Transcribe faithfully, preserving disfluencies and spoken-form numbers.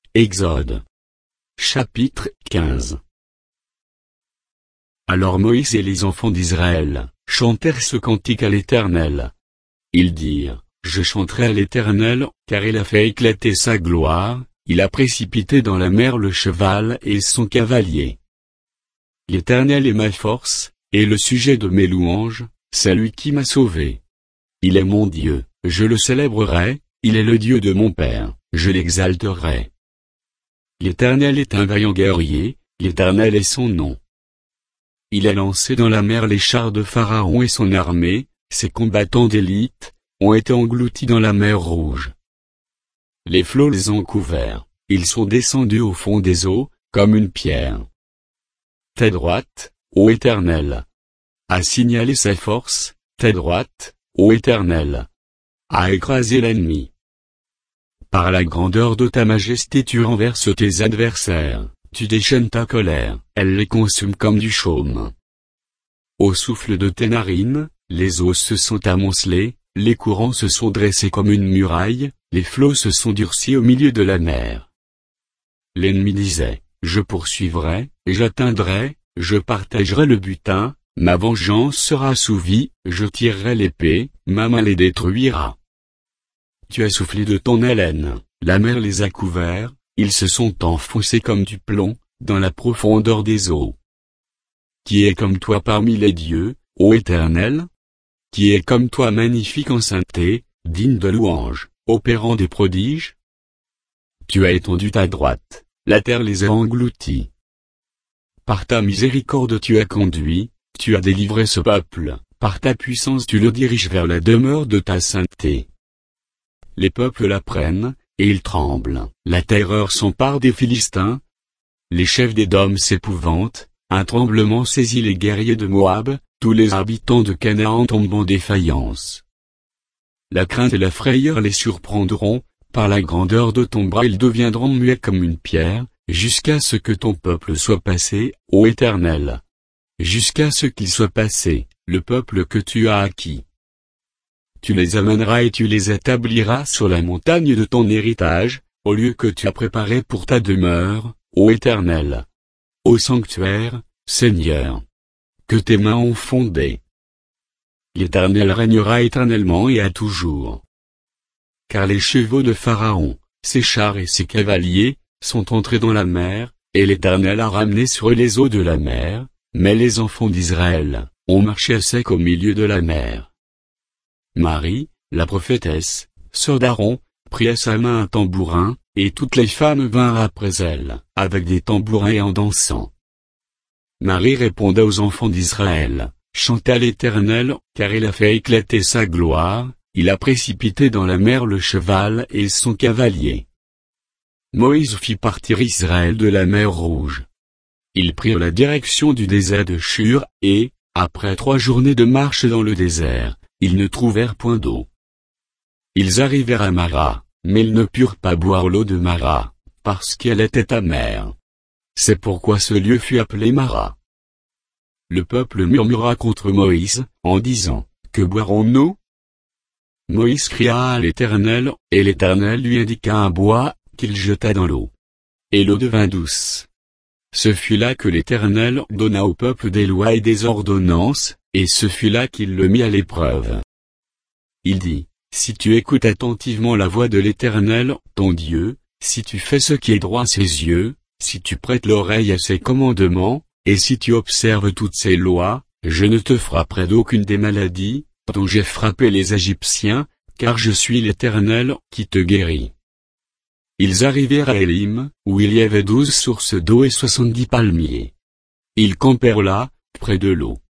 Exode. Chapitre quinze. Alors Moïse et les enfants d'Israël chantèrent ce cantique à l'Éternel. Ils dirent, je chanterai à l'Éternel, car il a fait éclater sa gloire, il a précipité dans la mer le cheval et son cavalier. L'Éternel est ma force, et le sujet de mes louanges, c'est lui qui m'a sauvé. Il est mon Dieu, je le célébrerai, il est le Dieu de mon Père, je l'exalterai. L'Éternel est un vaillant guerrier, l'Éternel est son nom. Il a lancé dans la mer les chars de Pharaon et son armée, ses combattants d'élite, ont été engloutis dans la mer Rouge. Les flots les ont couverts, ils sont descendus au fond des eaux, comme une pierre. Ta droite, ô Éternel, a signalé sa force, ta droite, ô Éternel, a écrasé l'ennemi. Par la grandeur de ta majesté tu renverses tes adversaires, tu déchaînes ta colère, elle les consume comme du chaume. Au souffle de tes narines, les eaux se sont amoncelées, les courants se sont dressés comme une muraille, les flots se sont durcis au milieu de la mer. L'ennemi disait, je poursuivrai, et j'atteindrai, je partagerai le butin, ma vengeance sera assouvie, je tirerai l'épée, ma main les détruira. Tu as soufflé de ton haleine, la mer les a couverts, ils se sont enfoncés comme du plomb, dans la profondeur des eaux. Qui est comme toi parmi les dieux, ô Éternel? Qui est comme toi magnifique en sainteté, digne de louange, opérant des prodiges? Tu as étendu ta droite, la terre les a engloutis. Par ta miséricorde tu as conduit, tu as délivré ce peuple, par ta puissance tu le diriges vers la demeure de ta sainteté. Les peuples l'apprennent, et ils tremblent, la terreur s'empare des Philistins. Les chefs d'Édom s'épouvantent, un tremblement saisit les guerriers de Moab, tous les habitants de Canaan tombent en défaillance. La crainte et la frayeur les surprendront, par la grandeur de ton bras ils deviendront muets comme une pierre, jusqu'à ce que ton peuple soit passé, ô Éternel. Jusqu'à ce qu'il soit passé, le peuple que tu as acquis. Tu les amèneras et tu les établiras sur la montagne de ton héritage, au lieu que tu as préparé pour ta demeure, ô Éternel. Au sanctuaire, Seigneur, que tes mains ont fondé. L'Éternel régnera éternellement et à toujours. Car les chevaux de Pharaon, ses chars et ses cavaliers, sont entrés dans la mer, et l'Éternel a ramené sur eux les eaux de la mer, mais les enfants d'Israël ont marché à sec au milieu de la mer. Marie, la prophétesse, sœur d'Aaron, prit à sa main un tambourin, et toutes les femmes vinrent après elle, avec des tambourins et en dansant. Marie répondait aux enfants d'Israël, chantez à l'Éternel, car il a fait éclater sa gloire, il a précipité dans la mer le cheval et son cavalier. Moïse fit partir Israël de la mer Rouge. Ils prirent la direction du désert de Shur, et, après trois journées de marche dans le désert, ils ne trouvèrent point d'eau. Ils arrivèrent à Mara, mais ils ne purent pas boire l'eau de Mara, parce qu'elle était amère. C'est pourquoi ce lieu fut appelé Mara. Le peuple murmura contre Moïse, en disant, que boirons-nous? Moïse cria à l'Éternel, et l'Éternel lui indiqua un bois, qu'il jeta dans l'eau. Et l'eau devint douce. Ce fut là que l'Éternel donna au peuple des lois et des ordonnances, et ce fut là qu'il le mit à l'épreuve. Il dit, si tu écoutes attentivement la voix de l'Éternel, ton Dieu, si tu fais ce qui est droit à ses yeux, si tu prêtes l'oreille à ses commandements, et si tu observes toutes ses lois, je ne te frapperai d'aucune des maladies, dont j'ai frappé les Égyptiens, car je suis l'Éternel qui te guérit. Ils arrivèrent à Élim, où il y avait douze sources d'eau et soixante-dix palmiers. Ils campèrent là, près de l'eau.